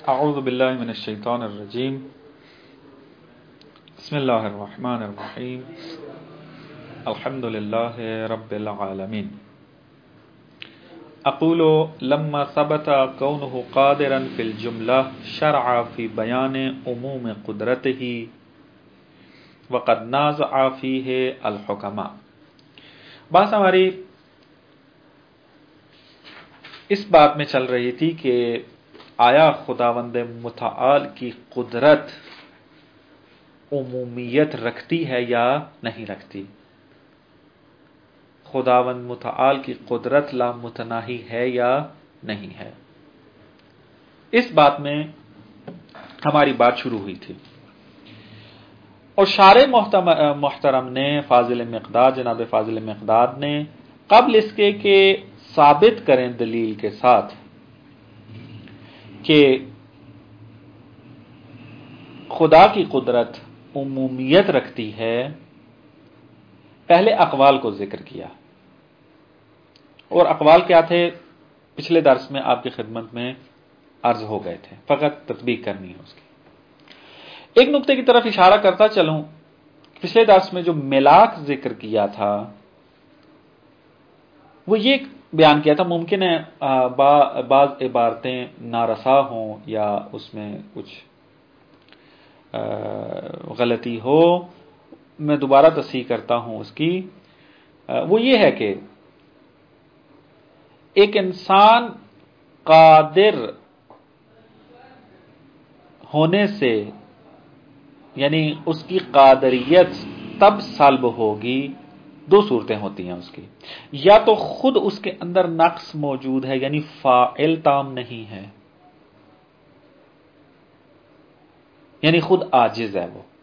اعوذ باللہ من الشیطان الرجیم بسم اللہ الرحمن الرحیم الحمد للہ رب العالمین اقول لما ثبت کونہ قادرا فی الجملہ شرع فی بیان عموم قدرتہ وقد نازع فیہ الحکماء۔ بات ہماری اس بات میں چل رہی تھی کہ آیا خداوند متعال کی قدرت عمومیت رکھتی ہے یا نہیں رکھتی؟ خداوند متعال کی قدرت لامتناہی ہے یا نہیں ہے؟ اس بات میں ہماری بات شروع ہوئی تھی، اور شارح محترم نے فاضل مقداد، جناب فاضل مقداد نے قبل اس کے کہ ثابت کریں دلیل کے ساتھ کہ خدا کی قدرت عمومیت رکھتی ہے، پہلے اقوال کو ذکر کیا، اور اقوال کیا تھے پچھلے درس میں آپ کی خدمت میں عرض ہو گئے تھے، فقط تطبیق کرنی ہے اس کی۔ ایک نقطے کی طرف اشارہ کرتا چلوں، پچھلے درس میں جو ملاک ذکر کیا تھا وہ یہ بیان کیا تھا، ممکن ہے بعض عبارتیں نارسا ہوں یا اس میں کچھ غلطی ہو، میں دوبارہ تصحیح کرتا ہوں اس کی۔ وہ یہ ہے کہ ایک انسان قادر ہونے سے، یعنی اس کی قادریت تب سلب ہوگی، دو صورتیں ہوتی ہیں اس کی، یا تو خود اس کے اندر نقص موجود ہے، یعنی فاعل تام نہیں ہے، یعنی خود عاجز ہے، وہ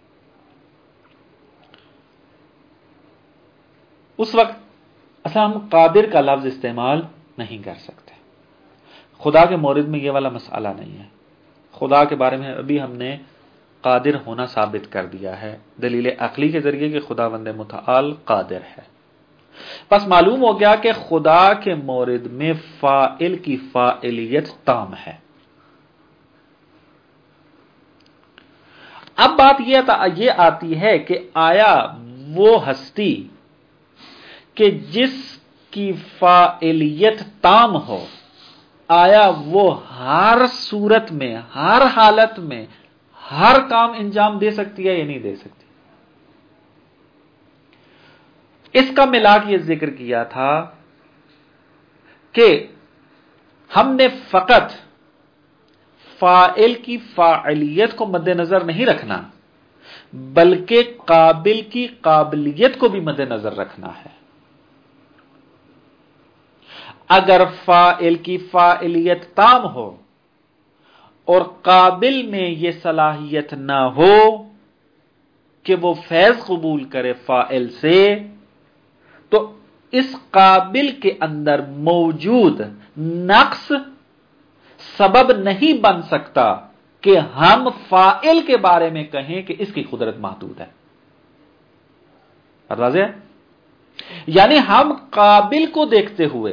اس وقت اصلا ہم قادر کا لفظ استعمال نہیں کر سکتے۔ خدا کے مورد میں یہ والا مسئلہ نہیں ہے، خدا کے بارے میں ابھی ہم نے قادر ہونا ثابت کر دیا ہے دلیل عقلی کے ذریعے کہ خداوند متعال قادر ہے۔ بس معلوم ہو گیا کہ خدا کے مورد میں فاعل کی فاعلیت تام ہے۔ اب بات یہ آتی ہے کہ آیا وہ ہستی کہ جس کی فاعلیت تام ہو، آیا وہ ہر صورت میں، ہر حالت میں، ہر کام انجام دے سکتی ہے یا نہیں دے سکتی؟ اس کا ملاک یہ ذکر کیا تھا کہ ہم نے فقط فاعل کی فاعلیت کو مد نظر نہیں رکھنا، بلکہ قابل کی قابلیت کو بھی مد نظر رکھنا ہے۔ اگر فاعل کی فاعلیت تام ہو اور قابل میں یہ صلاحیت نہ ہو کہ وہ فیض قبول کرے فاعل سے، تو اس قابل کے اندر موجود نقص سبب نہیں بن سکتا کہ ہم فاعل کے بارے میں کہیں کہ اس کی قدرت محدود ہے۔ واضح ہے؟ یعنی ہم قابل کو دیکھتے ہوئے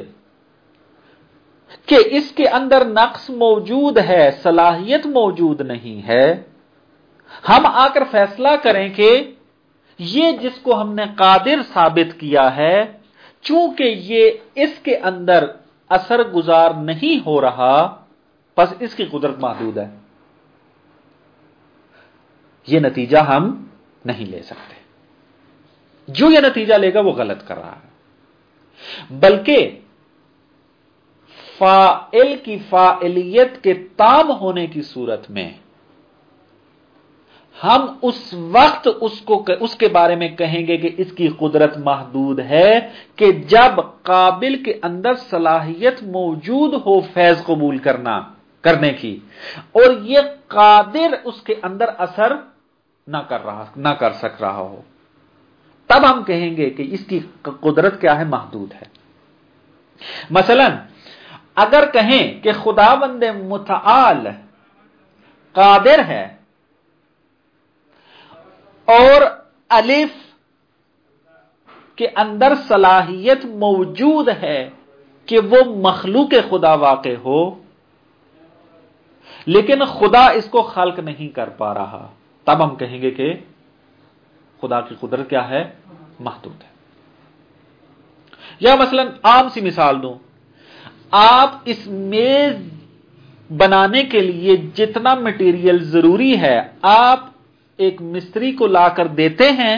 کہ اس کے اندر نقص موجود ہے، صلاحیت موجود نہیں ہے، ہم آ کر فیصلہ کریں کہ یہ جس کو ہم نے قادر ثابت کیا ہے، چونکہ یہ اس کے اندر اثر گزار نہیں ہو رہا، بس اس کی قدرت محدود ہے، یہ نتیجہ ہم نہیں لے سکتے۔ جو یہ نتیجہ لے گا وہ غلط کر رہا ہے، بلکہ فاعل کی فاعلیت کے تام ہونے کی صورت میں ہم اس وقت اس کے بارے میں کہیں گے کہ اس کی قدرت محدود ہے کہ جب قابل کے اندر صلاحیت موجود ہو فیض قبول کرنے کی، اور یہ قادر اس کے اندر اثر نہ کر سک رہا ہو، تب ہم کہیں گے کہ اس کی قدرت کیا ہے، محدود ہے۔ مثلا اگر کہیں کہ خداوند متعال قادر ہے اور الف کے اندر صلاحیت موجود ہے کہ وہ مخلوق خدا واقع ہو، لیکن خدا اس کو خلق نہیں کر پا رہا، تب ہم کہیں گے کہ خدا کی قدرت کیا ہے؟ محدود ہے۔ یا مثلا عام سی مثال دوں، آپ اس میز بنانے کے لیے جتنا مٹیریل ضروری ہے آپ ایک مستری کو لا کر دیتے ہیں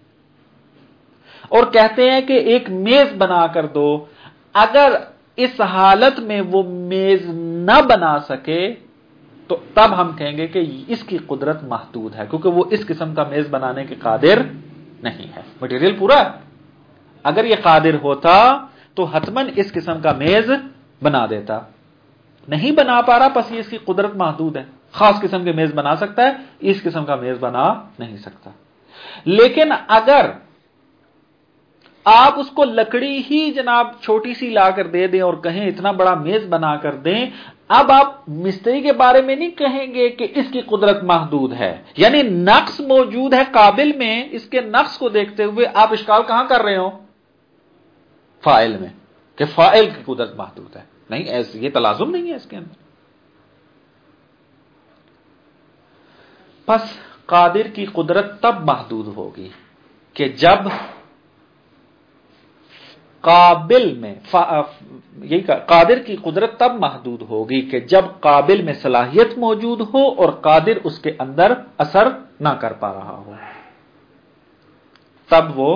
اور کہتے ہیں کہ ایک میز بنا کر دو، اگر اس حالت میں وہ میز نہ بنا سکے تو تب ہم کہیں گے کہ اس کی قدرت محدود ہے، کیونکہ وہ اس قسم کا میز بنانے کے قادر نہیں ہے۔ مٹیریل پورا ہے، اگر یہ قادر ہوتا تو حتماً اس قسم کا میز بنا دیتا، نہیں بنا پا رہا، پس یہ اس کی قدرت محدود ہے۔ خاص قسم کے میز بنا سکتا ہے، اس قسم کا میز بنا نہیں سکتا۔ لیکن اگر آپ اس کو لکڑی ہی جناب چھوٹی سی لا کر دے دیں اور کہیں اتنا بڑا میز بنا کر دیں، اب آپ مستری کے بارے میں نہیں کہیں گے کہ اس کی قدرت محدود ہے، یعنی نقص موجود ہے قابل میں، اس کے نقص کو دیکھتے ہوئے آپ اشکال کہاں کر رہے ہو؟ فاعل میں، کہ فاعل کی قدرت محدود ہے۔ نہیں، ایسے یہ تلازم نہیں ہے اس کے اندر۔ پس قادر کی قدرت تب محدود ہوگی کہ جب قابل میں یہی قادر کی قدرت تب محدود ہوگی کہ جب قابل میں صلاحیت موجود ہو اور قادر اس کے اندر اثر نہ کر پا رہا ہو، تب وہ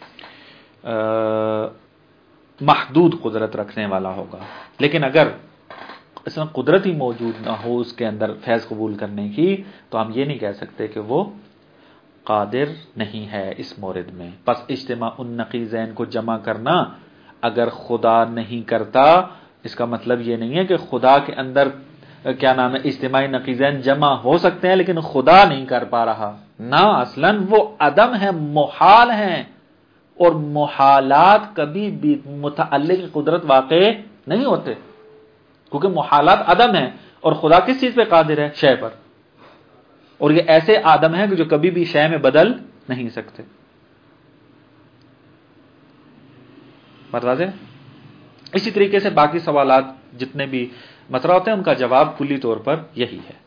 محدود قدرت رکھنے والا ہوگا۔ لیکن اگر اس میں قدرت ہی موجود نہ ہو اس کے اندر فیض قبول کرنے کی، تو ہم یہ نہیں کہہ سکتے کہ وہ قادر نہیں ہے اس مورد میں۔ پس اجتماع النقیضین کو جمع کرنا اگر خدا نہیں کرتا، اس کا مطلب یہ نہیں ہے کہ خدا کے اندر کیا نام ہے اجتماعی نقیضین جمع ہو سکتے ہیں لیکن خدا نہیں کر پا رہا، نہ، اصلاً وہ عدم ہے، محال ہیں، اور محالات کبھی بھی متعلق قدرت واقع نہیں ہوتے، کیونکہ محالات عدم ہیں، اور خدا کس چیز پہ قادر ہے؟ شے پر، اور یہ ایسے آدم ہیں کہ جو کبھی بھی شے میں بدل نہیں سکتے۔ واضح؟ اسی طریقے سے باقی سوالات جتنے بھی مطرح ہوتے ہیں ان کا جواب کلی طور پر یہی ہے۔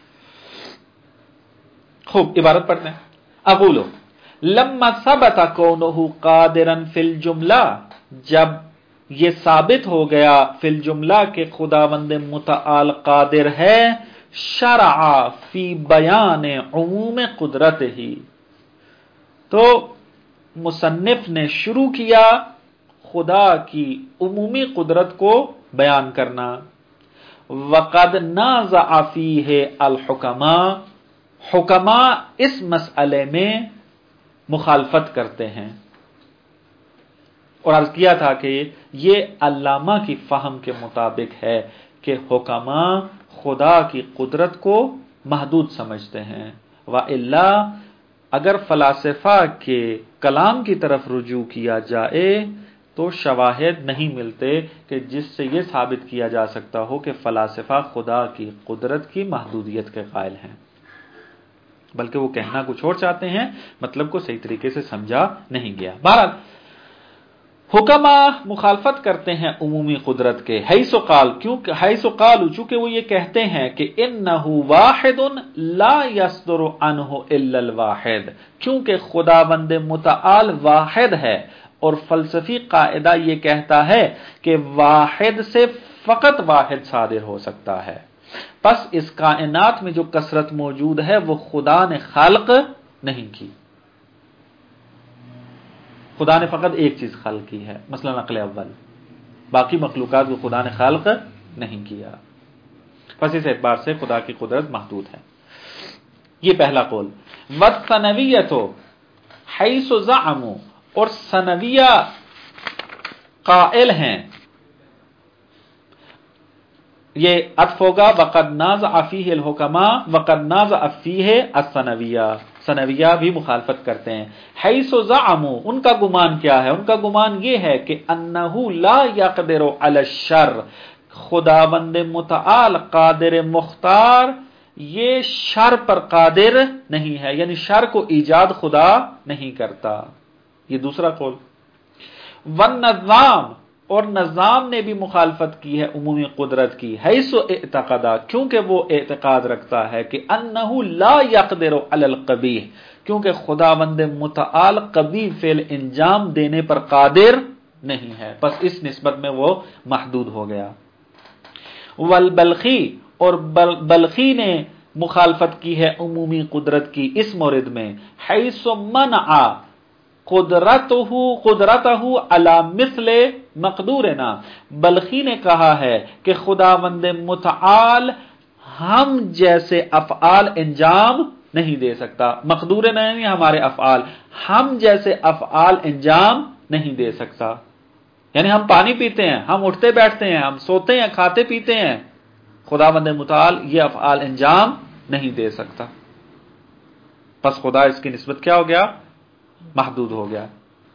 خوب، عبارت پڑھتے ہیں۔ اقول لما ثبت کونہ قادرا فی الجملہ، جب یہ ثابت ہو گیا فی الجملہ کہ خداوند متعال قادر ہے، شرع فی بیان عموم قدرت ہی، تو مصنف نے شروع کیا خدا کی عمومی قدرت کو بیان کرنا۔ وقد نازع فیہ الحکماء، حکماء اس مسئلے میں مخالفت کرتے ہیں، اور عرض کیا تھا کہ یہ علامہ کی فہم کے مطابق ہے کہ حکماء خدا کی قدرت کو محدود سمجھتے ہیں، وَإِلَّا اگر فلاسفہ کے کلام کی طرف رجوع کیا جائے تو شواہد نہیں ملتے کہ جس سے یہ ثابت کیا جا سکتا ہو کہ فلاسفہ خدا کی قدرت کی محدودیت کے قائل ہیں، بلکہ وہ کہنا کچھ اور چاہتے ہیں، مطلب کو صحیح طریقے سے سمجھا نہیں گیا۔ بہرحال حکماء مخالفت کرتے ہیں عمومی قدرت کے، حیث قالوا چونکہ وہ یہ کہتے ہیں کہ انہ واحد لا یصدر عنہ الا الواحد، کیونکہ خداوند متعال واحد ہے اور فلسفی قاعدہ یہ کہتا ہے کہ واحد سے فقط واحد صادر ہو سکتا ہے، پس اس کائنات میں جو کثرت موجود ہے وہ خدا نے خلق نہیں کی، خدا نے فقط ایک چیز خلق کی ہے، مثلا عقل اول، باقی مخلوقات کو خدا نے خلق نہیں کیا، پس اس اعتبار سے خدا کی قدرت محدود ہے۔ یہ پہلا قول۔ والثنویۃ حیث زعموا، اور ثنویہ قائل ہیں، یہ عطف ہوگا وقد نازع فیہ الحکماء وقد نازع فیہ الثنویہ، ثنویہ بھی مخالفت کرتے ہیں۔ حیث زعموا، ان کا گمان کیا ہے؟ ان کا گمان یہ ہے کہ انہ لا یقدر علی الشر، خداوند متعال قادر مختار یہ شر پر قادر نہیں ہے، یعنی شر کو ایجاد خدا نہیں کرتا، یہ دوسرا قول۔ والنظام، اور نظام نے بھی مخالفت کی ہے عمومی قدرت کی، حیث اعتقدا، کیونکہ وہ اعتقاد رکھتا ہے کہ انہ لا یقدر علی القبیح، کیونکہ خداوند متعال قبیح فعل انجام دینے پر قادر نہیں ہے، بس اس نسبت میں وہ محدود ہو گیا۔ والبلخی، اور بلخی نے مخالفت کی ہے عمومی قدرت کی اس مورد میں، حیث منع قدرتہ علی مثل مقدورنا، بلخی نے کہا ہے کہ خداوند متعال ہم جیسے افعال انجام نہیں دے سکتا، مقدورنا یعنی ہمارے افعال، ہم جیسے افعال انجام نہیں دے سکتا، یعنی ہم پانی پیتے ہیں، ہم اٹھتے بیٹھتے ہیں، ہم سوتے ہیں، کھاتے پیتے ہیں، خداوند متعال یہ افعال انجام نہیں دے سکتا، پس خدا اس کی نسبت کیا ہو گیا؟ محدود ہو گیا۔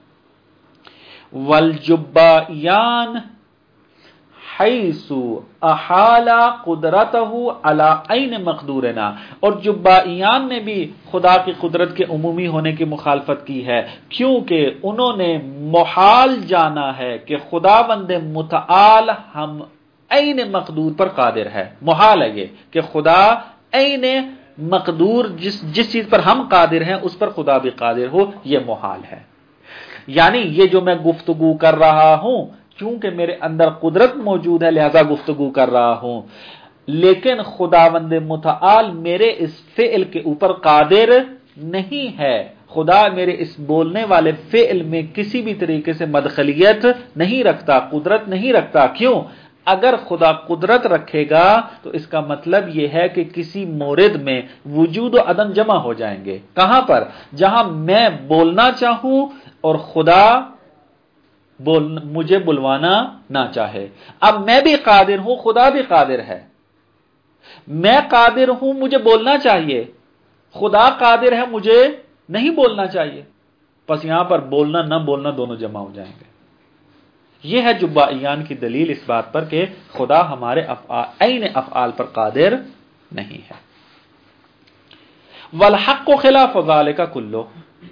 والجبائیان حیث احال قدرتہ علی عین مقدورنا، اور جبائیان نے بھی خدا کی قدرت کے عمومی ہونے کی مخالفت کی ہے، کیونکہ انہوں نے محال جانا ہے کہ خداوند متعال ہم عین مقدور پر قادر ہے، محال ہے یہ کہ خدا عین مقدور جس چیز پر ہم قادر ہیں اس پر خدا بھی قادر ہو، یہ محال ہے۔ یعنی یہ جو میں گفتگو کر رہا ہوں، چونکہ میرے اندر قدرت موجود ہے لہذا گفتگو کر رہا ہوں، لیکن خداوند متعال میرے اس فعل کے اوپر قادر نہیں ہے، خدا میرے اس بولنے والے فعل میں کسی بھی طریقے سے مدخلیت نہیں رکھتا، قدرت نہیں رکھتا۔ کیوں؟ اگر خدا قدرت رکھے گا تو اس کا مطلب یہ ہے کہ کسی مورد میں وجود و عدم جمع ہو جائیں گے۔ کہاں پر؟ جہاں میں بولنا چاہوں اور خدا مجھے بلوانا نہ چاہے۔ اب میں بھی قادر ہوں، خدا بھی قادر ہے، میں قادر ہوں، مجھے بولنا چاہیے، خدا قادر ہے، مجھے نہیں بولنا چاہیے، بس یہاں پر بولنا نہ بولنا دونوں جمع ہو جائیں گے۔ یہ ہے جبائیان کی دلیل اس بات پر کہ خدا ہمارے عین افعال پر قادر نہیں ہے۔ والحق خلاف ذلك کلو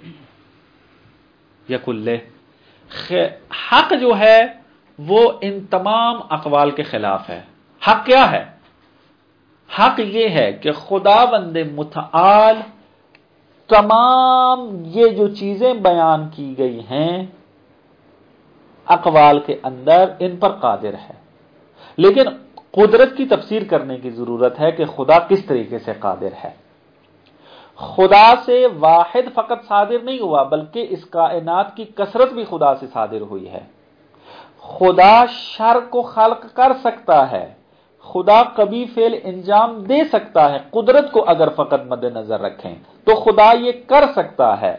یا کلے، حق جو ہے وہ ان تمام اقوال کے خلاف ہے۔ حق کیا ہے؟ حق یہ ہے کہ خداوند متعال تمام یہ جو چیزیں بیان کی گئی ہیں اقوال کے اندر ان پر قادر ہے، لیکن قدرت کی تفسیر کرنے کی ضرورت ہے کہ خدا کس طریقے سے قادر ہے۔ خدا سے واحد فقط صادر نہیں ہوا بلکہ اس کائنات کی کثرت بھی خدا سے صادر ہوئی ہے۔ خدا شر کو خلق کر سکتا ہے، خدا کبھی فعل انجام دے سکتا ہے، قدرت کو اگر فقط مد نظر رکھیں تو خدا یہ کر سکتا ہے،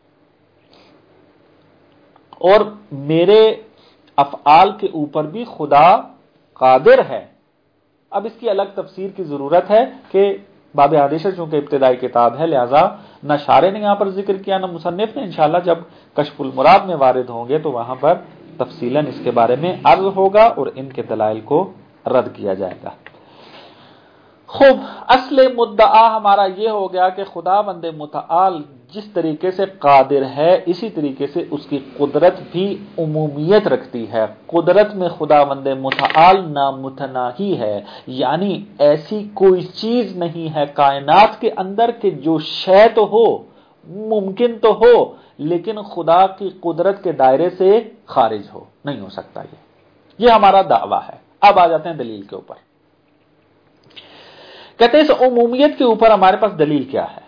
اور میرے افعال کے اوپر بھی خدا قادر ہے۔ اب اس کی الگ تفسیر کی ضرورت ہے کہ باب حادثہ چونکہ ابتدائی کتاب ہے لہذا نہ شارح نے یہاں پر ذکر کیا نہ مصنف نے، انشاءاللہ جب کشف المراد میں وارد ہوں گے تو وہاں پر تفصیلاً اس کے بارے میں عرض ہوگا اور ان کے دلائل کو رد کیا جائے گا۔ خوب، اصل مدعا ہمارا یہ ہو گیا کہ خداوند متعال جس طریقے سے قادر ہے اسی طریقے سے اس کی قدرت بھی عمومیت رکھتی ہے۔ قدرت میں خداوند متعال نامتناہی ہے، یعنی ایسی کوئی چیز نہیں ہے کائنات کے اندر کہ جو شے تو ہو، ممکن تو ہو، لیکن خدا کی قدرت کے دائرے سے خارج ہو، نہیں ہو سکتا۔ یہ ہمارا دعویٰ ہے۔ اب آ جاتے ہیں دلیل کے اوپر۔ کہتے ہیں اس عمومیت کے اوپر ہمارے پاس دلیل کیا ہے؟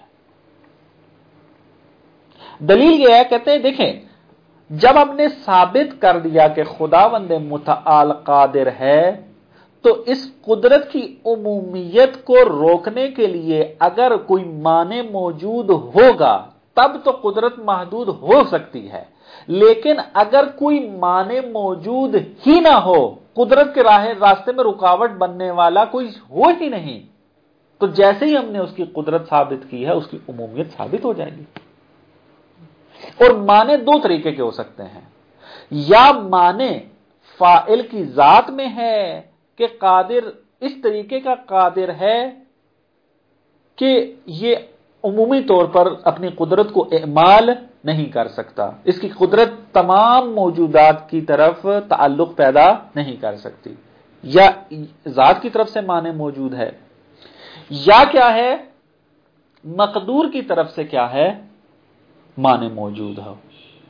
دلیل یہ ہے، کہتے ہیں دیکھیں جب ہم نے ثابت کر دیا کہ خداوند متعال قادر ہے تو اس قدرت کی عمومیت کو روکنے کے لیے اگر کوئی مانع موجود ہوگا تب تو قدرت محدود ہو سکتی ہے، لیکن اگر کوئی مانع موجود ہی نہ ہو، قدرت کے راستے میں رکاوٹ بننے والا کوئی ہو ہی نہیں، تو جیسے ہی ہم نے اس کی قدرت ثابت کی ہے اس کی عمومیت ثابت ہو جائے گی۔ اور معنی دو طریقے کے ہو سکتے ہیں، یا معنی فاعل کی ذات میں ہے کہ قادر اس طریقے کا قادر ہے کہ یہ عمومی طور پر اپنی قدرت کو اعمال نہیں کر سکتا، اس کی قدرت تمام موجودات کی طرف تعلق پیدا نہیں کر سکتی، یا ذات کی طرف سے معنی موجود ہے، یا کیا ہے مقدور کی طرف سے کیا ہے معنی موجود ہو،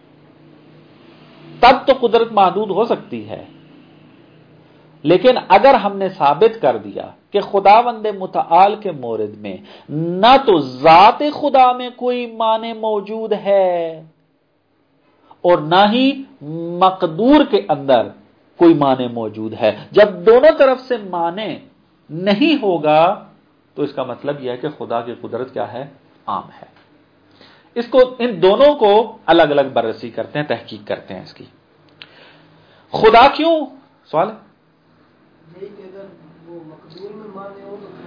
تب تو قدرت محدود ہو سکتی ہے۔ لیکن اگر ہم نے ثابت کر دیا کہ خداوند متعال کے مورد میں نہ تو ذات خدا میں کوئی معنی موجود ہے اور نہ ہی مقدور کے اندر کوئی معنی موجود ہے، جب دونوں طرف سے معنی نہیں ہوگا تو اس کا مطلب یہ ہے کہ خدا کی قدرت کیا ہے عام ہے۔ اس کو ان دونوں کو الگ الگ بررسی کرتے ہیں، تحقیق کرتے ہیں اس کی۔ خدا کیوں سوال ہے؟ اگر وہ مقدور میں مانے ہو تو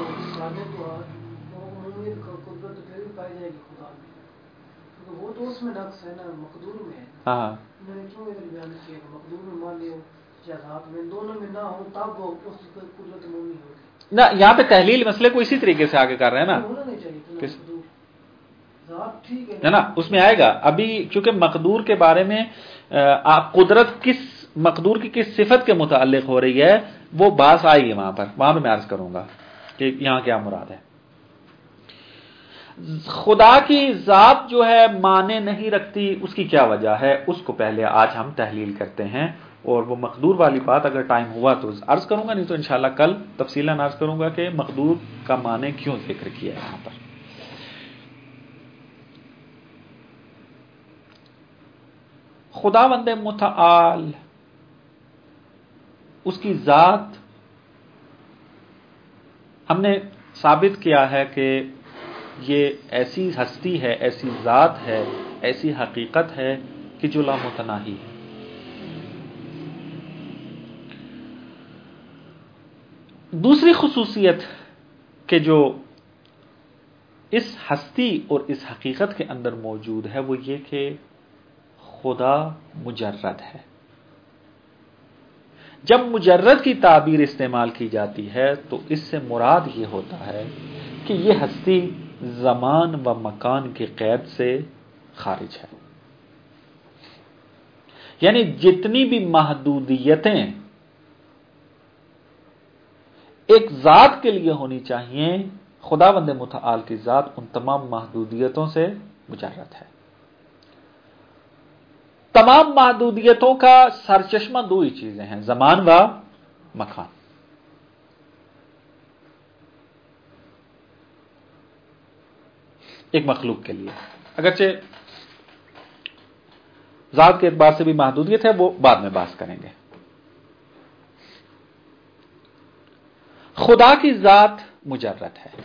قدرت پھر بھی پائی جائے گی خدا میں، وہ تو اس میں نقص ہے نا، مقدور میں ہے۔ ہاں میں نے کیوں ادھر بیان کیا کہ مقدور میں مان لے یا ذات میں، دونوں میں نہ ہو تب وہ اس قدرت مومنی ہوگی۔ نہ، یہاں پہ تحلیل مسئلے کو اسی طریقے سے آگے کر رہے ہیں نا، ہونا نہیں چاہیے ذات ٹھیک ہے نا، اس میں آئے گا ابھی، چونکہ مقدور کے بارے میں قدرت کس مقدور کی کس صفت کے متعلق ہو رہی ہے وہ بات آئی ہے وہاں پہ میں عرض کروں گا کہ یہاں کیا مراد ہے۔ خدا کی ذات جو ہے معنی نہیں رکھتی، اس کی کیا وجہ ہے، اس کو پہلے آج ہم تحلیل کرتے ہیں، اور وہ مقدور والی بات اگر ٹائم ہوا تو عرض کروں گا، نہیں تو انشاءاللہ کل تفصیلاً عرض کروں گا کہ مقدور کا معنی کیوں ذکر کیا ہے یہاں پر۔ خداوند متعال اس کی ذات ہم نے ثابت کیا ہے کہ یہ ایسی ہستی ہے، ایسی ذات ہے، ایسی حقیقت ہے کہ جو لامتناہی ہے۔ دوسری خصوصیت کہ جو اس ہستی اور اس حقیقت کے اندر موجود ہے وہ یہ کہ خدا مجرد ہے۔ جب مجرد کی تعبیر استعمال کی جاتی ہے تو اس سے مراد یہ ہوتا ہے کہ یہ ہستی زمان و مکان کے قید سے خارج ہے، یعنی جتنی بھی محدودیتیں ایک ذات کے لیے ہونی چاہیے، خداوند متعال کی ذات ان تمام محدودیتوں سے مجرد ہے۔ تمام محدودیتوں کا سرچشمہ دو ہی چیزیں ہیں، زمان و مکان۔ ایک مخلوق کے لیے اگرچہ ذات کے اعتبار سے بھی محدودیت ہے، وہ بعد میں بات کریں گے۔ خدا کی ذات مجرد ہے۔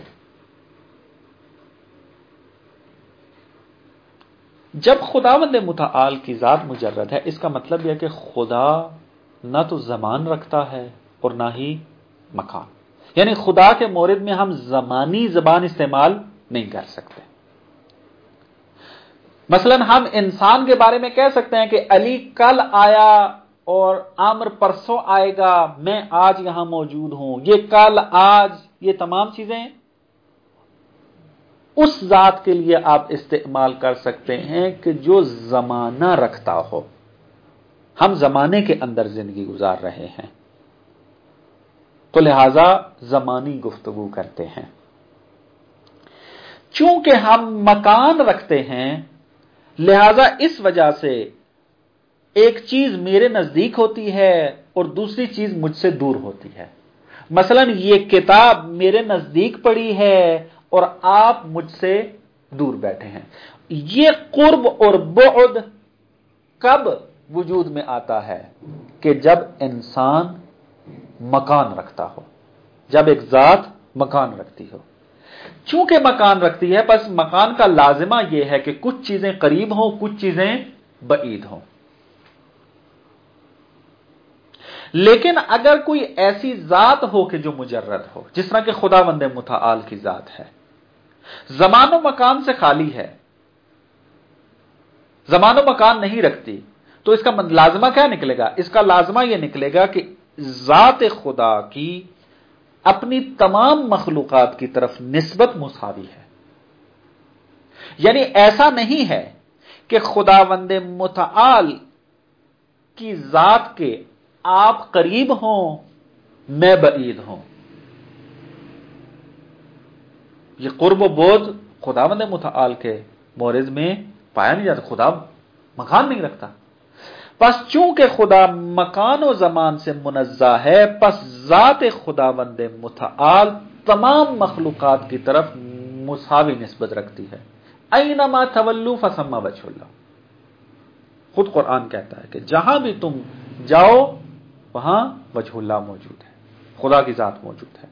جب خداوند متعال کی ذات مجرد ہے، اس کا مطلب یہ کہ خدا نہ تو زمان رکھتا ہے اور نہ ہی مکان، یعنی خدا کے مورد میں ہم زمانی زبان استعمال نہیں کر سکتے۔ مثلا ہم انسان کے بارے میں کہہ سکتے ہیں کہ علی کل آیا اور عامر پرسوں آئے گا، میں آج یہاں موجود ہوں، یہ کل آج یہ تمام چیزیں اس ذات کے لیے آپ استعمال کر سکتے ہیں کہ جو زمانہ رکھتا ہو۔ ہم زمانے کے اندر زندگی گزار رہے ہیں تو لہذا زمانی گفتگو کرتے ہیں۔ چونکہ ہم مکان رکھتے ہیں لہذا اس وجہ سے ایک چیز میرے نزدیک ہوتی ہے اور دوسری چیز مجھ سے دور ہوتی ہے۔ مثلا یہ کتاب میرے نزدیک پڑی ہے اور آپ مجھ سے دور بیٹھے ہیں۔ یہ قرب اور بعد کب وجود میں آتا ہے کہ جب انسان مکان رکھتا ہو، جب ایک ذات مکان رکھتی ہو۔ چونکہ مکان رکھتی ہے بس مکان کا لازمہ یہ ہے کہ کچھ چیزیں قریب ہوں، کچھ چیزیں بعید ہوں۔ لیکن اگر کوئی ایسی ذات ہو کہ جو مجرد ہو، جس طرح کہ خداوند متعال کی ذات ہے، زمان و مکان سے خالی ہے، زمان و مکان نہیں رکھتی، تو اس کا لازمہ کیا نکلے گا؟ اس کا لازمہ یہ نکلے گا کہ ذات خدا کی اپنی تمام مخلوقات کی طرف نسبت مساوی ہے۔ یعنی ایسا نہیں ہے کہ خداوند متعال کی ذات کے آپ قریب ہوں، میں بعید ہوں. یہ قرب و بعد خداوند متعال کے مورد میں پایا نہیں جاتا. خدا مکان نہیں رکھتا. پس چونکہ خدا مکان و زمان سے منزہ ہے، پس ذات خداوند متعال تمام مخلوقات کی طرف مساوی نسبت رکھتی ہے. اینما تولوا فثم وجہ اللہ. خود قرآن کہتا ہے کہ جہاں بھی تم جاؤ وہاں وجہ اللہ موجود ہے، خدا کی ذات موجود ہے.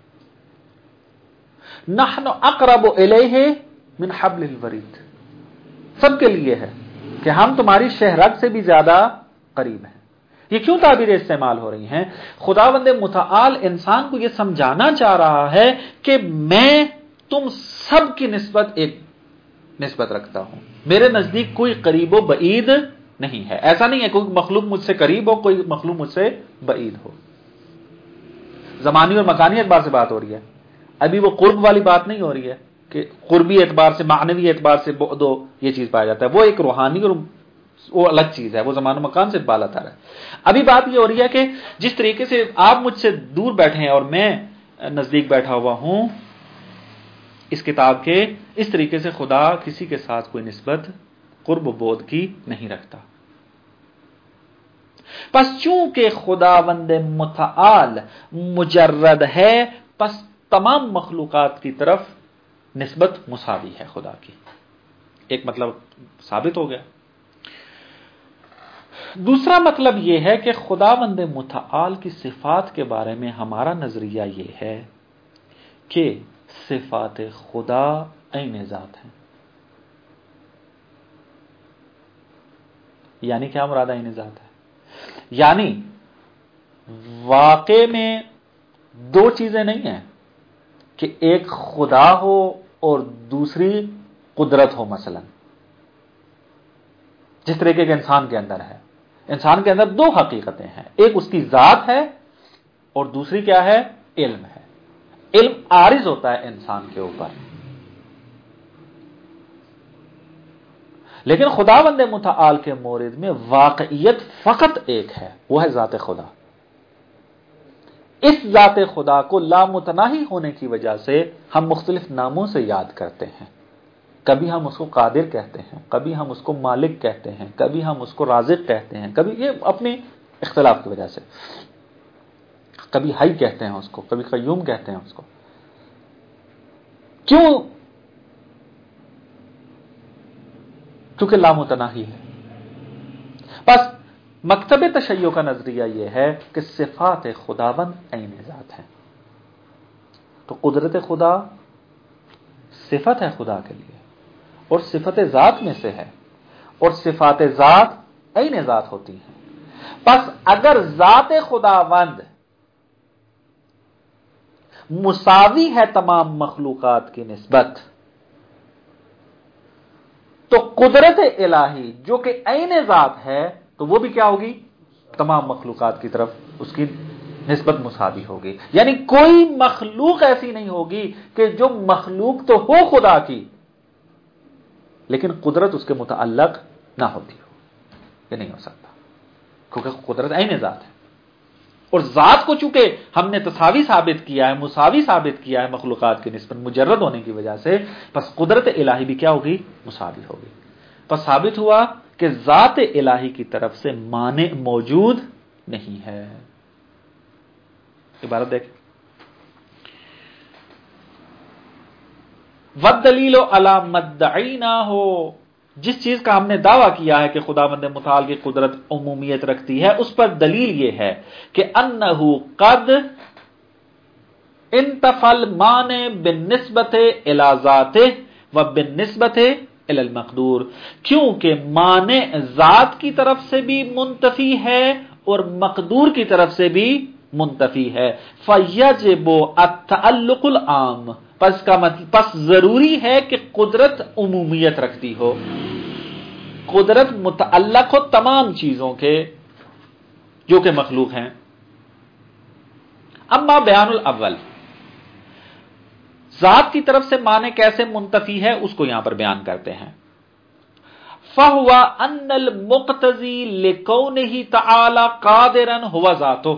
نحن اقرب الیہ من حبل الورید. سب کے لیے ہے کہ ہم تمہاری شہرگ سے بھی زیادہ قریب ہیں. یہ کیوں تعبیریں استعمال ہو رہی ہیں؟ خداوند متعال انسان کو یہ سمجھانا چاہ رہا ہے کہ میں تم سب کی ایک نسبت رکھتا ہوں. میرے نزدیک کوئی قریب و بعید نہیں ہے. ایسا نہیں ہے کوئی مخلوق مجھ سے قریب ہو، کوئی مخلوق مجھ سے بعید ہو. زمانی اور مکانی اعتبار سے بات ہو رہی ہے. ابھی وہ قرب والی بات نہیں ہو رہی ہے کہ قربی اعتبار سے، معنوی اعتبار سے دو یہ چیز پایا جاتا ہے. وہ ایک روحانی اور وہ الگ چیز ہے، وہ زمان و مکان سے بالا تر ہے. ابھی بات یہ ہو رہی ہے کہ جس طریقے سے آپ مجھ سے دور بیٹھے ہیں اور میں نزدیک بیٹھا ہوا ہوں اس کتاب کے، اس طریقے سے خدا کسی کے ساتھ کوئی نسبت قرب و بعد کی نہیں رکھتا. پس چونکہ خداوند متعال مجرد ہے، پس تمام مخلوقات کی طرف نسبت مساوی ہے خدا کی. ایک مطلب ثابت ہو گیا. دوسرا مطلب یہ ہے کہ خداوند متعال کی صفات کے بارے میں ہمارا نظریہ یہ ہے کہ صفات خدا عین ذات ہیں. یعنی کیا مراد عین ذات ہے؟ یعنی واقع میں دو چیزیں نہیں ہیں کہ ایک خدا ہو اور دوسری قدرت ہو. مثلا جس طریقے کے انسان کے اندر ہے، انسان کے اندر دو حقیقتیں ہیں، ایک اس کی ذات ہے اور دوسری کیا ہے؟ علم ہے. علم عارض ہوتا ہے انسان کے اوپر. لیکن خداوند متعال کے مورد میں واقعیت فقط ایک ہے، وہ ہے ذات خدا. اس ذات خدا کو لامتناہی ہونے کی وجہ سے ہم مختلف ناموں سے یاد کرتے ہیں. کبھی ہم اس کو قادر کہتے ہیں، کبھی ہم اس کو مالک کہتے ہیں، کبھی ہم اس کو رازق کہتے ہیں، کبھی یہ اپنے اختلاف کی وجہ سے، کبھی حی کہتے ہیں اس کو، کبھی قیوم کہتے ہیں اس کو. کیوں؟ کیونکہ لامتناہی ہے. بس مکتب تشیع کا نظریہ یہ ہے کہ صفات خداوند عین ذات ہیں. تو قدرت خدا صفت ہے خدا کے لیے اور صفت ذات میں سے ہے، اور صفات ذات عین ذات ہوتی ہیں. پس اگر ذات خداوند مساوی ہے تمام مخلوقات کی نسبت، تو قدرت الہی جو کہ عین ذات ہے تو وہ بھی کیا ہوگی؟ تمام مخلوقات کی طرف اس کی نسبت مساوی ہوگی. یعنی کوئی مخلوق ایسی نہیں ہوگی کہ جو مخلوق تو ہو خدا کی لیکن قدرت اس کے متعلق نہ ہوتی ہو. یہ نہیں ہو سکتا کیونکہ قدرت عین ذات ہے. اور ذات کو چونکہ ہم نے تساوی ثابت کیا ہے، مساوی ثابت کیا ہے مخلوقات کی نسبت مجرد ہونے کی وجہ سے، پس قدرت الہی بھی کیا ہوگی؟ مساوی ہوگی. پس ثابت ہوا کہ ذات الہی کی طرف سے مانع موجود نہیں ہے. عبارت دیکھ، وَالدَّلِيلُ عَلَى مَدَّعِينَاهُ، جس چیز کا ہم نے دعویٰ کیا ہے کہ خداوند متعال کی قدرت عمومیت رکھتی ہے، اس پر دلیل یہ ہے کہ انه قد انتفى المانع بالنسبة الى ذاته وبالنسبة الى المقدور، کیونکہ مانع ذات کی طرف سے بھی منتفی ہے اور مقدور کی طرف سے بھی منتفی ہے. فَيَجِبُ التَّعَلُّقُ الْعَامُ، پس ضروری ہے کہ قدرت عمومیت رکھتی ہو، قدرت متعلق ہو تمام چیزوں کے جو کہ مخلوق ہیں. اما بیان الاول، ذات کی طرف سے معنی کیسے منتفی ہے اس کو یہاں پر بیان کرتے ہیں. فہو ان المقتضی لکونہ تعالی قادرا ہوا ذاتہ،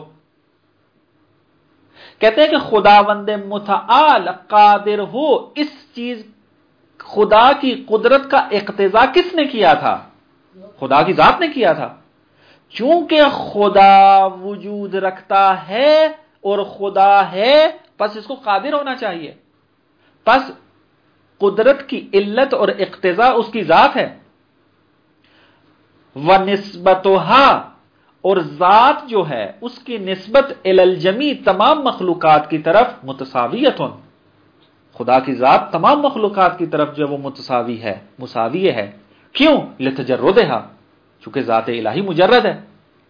کہتے ہیں کہ خداوند متعال قادر ہو، اس چیز خدا کی قدرت کا اقتضا کس نے کیا تھا؟ خدا کی ذات نے کیا تھا، چونکہ خدا وجود رکھتا ہے اور خدا ہے، پس اس کو قادر ہونا چاہیے، پس قدرت کی علت اور اقتضا اس کی ذات ہے۔ وَنِسْبَتُهَا، اور ذات جو ہے اس کی نسبت الی الجمیع تمام مخلوقات کی طرف متساویۃ، خدا کی ذات تمام مخلوقات کی طرف جو وہ متساوی ہے، مساوی ہے، کیوں؟ لتجردها، چونکہ ذات الہی مجرد ہے۔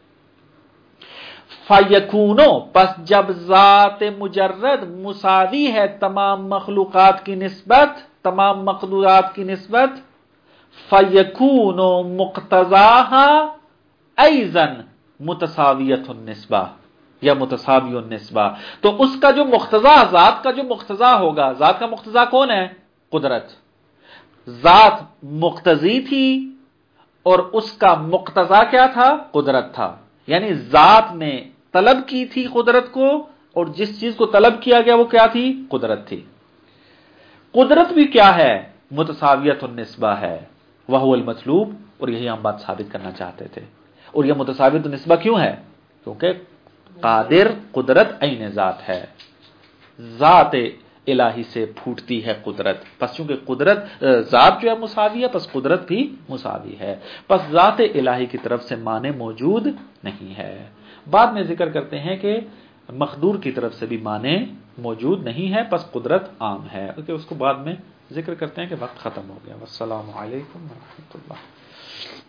فَيَكُونُ، پس جب ذات مجرد مساوی ہے تمام مخلوقات کی نسبت، تمام مخلوقات کی نسبت، فَيَكُونُ مُقْتَضَاهَا أَيْضًا متساویۃ النسبہ یا متساوی النسبہ، تو اس کا جو مقتضا، ذات کا جو مقتضا ہوگا، ذات کا مقتضا کون ہے؟ قدرت۔ ذات مقتضی تھی اور اس کا مقتضا کیا تھا؟ قدرت تھا، یعنی ذات نے طلب کی تھی قدرت کو، اور جس چیز کو طلب کیا گیا وہ کیا تھی؟ قدرت تھی۔ قدرت بھی کیا ہے؟ متساویت النسبہ ہے، وہو المطلوب، اور یہی ہم بات ثابت کرنا چاہتے تھے۔ اور یہ متساویت النسبہ کیوں ہے؟ کیونکہ قادر قدرت عین ذات ہے، ذات الہی سے پھوٹتی ہے قدرت، پس چونکہ قدرت ذات جو ہے مساوی ہے، پس قدرت بھی مساوی ہے، پس ذات الہی کی طرف سے معنی موجود نہیں ہے۔ بعد میں ذکر کرتے ہیں کہ مقدور کی طرف سے بھی معنی موجود نہیں ہے، پس قدرت عام ہے، کیونکہ اس کو بعد میں ذکر کرتے ہیں کہ وقت ختم ہو گیا۔ والسلام علیکم ورحمۃ اللہ۔